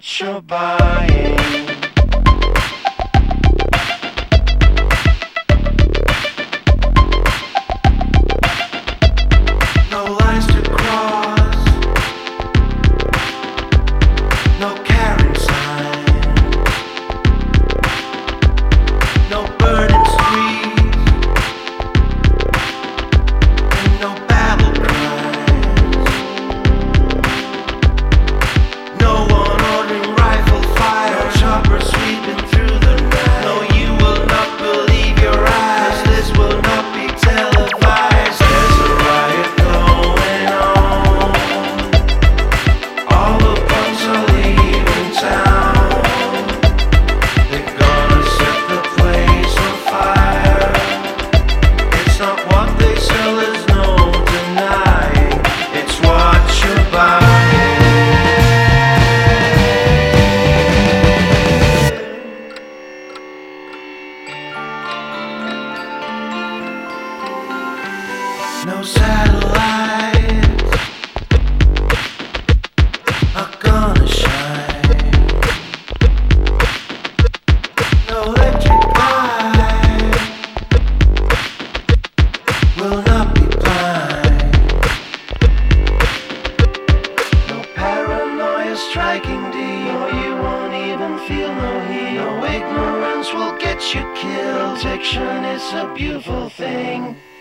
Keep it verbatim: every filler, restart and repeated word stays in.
what you're buying. No lines to cross, no carrying sign, no burning streets, and no battle cries. No one ordering rifle fire, no chopper sweeping through the night. No, you will not believe your eyes, 'cause this will not be televised. There's a riot going on, all the punks are leaving town. They're gonna set the place on fire. It's not what they sell, there's no denying. It's what you're buying. No satellites are gonna shine. No electric light will not be blind. No paranoia striking deep, no, you won't even feel no heat. No ignorance will get you killed. Protection is a beautiful thing.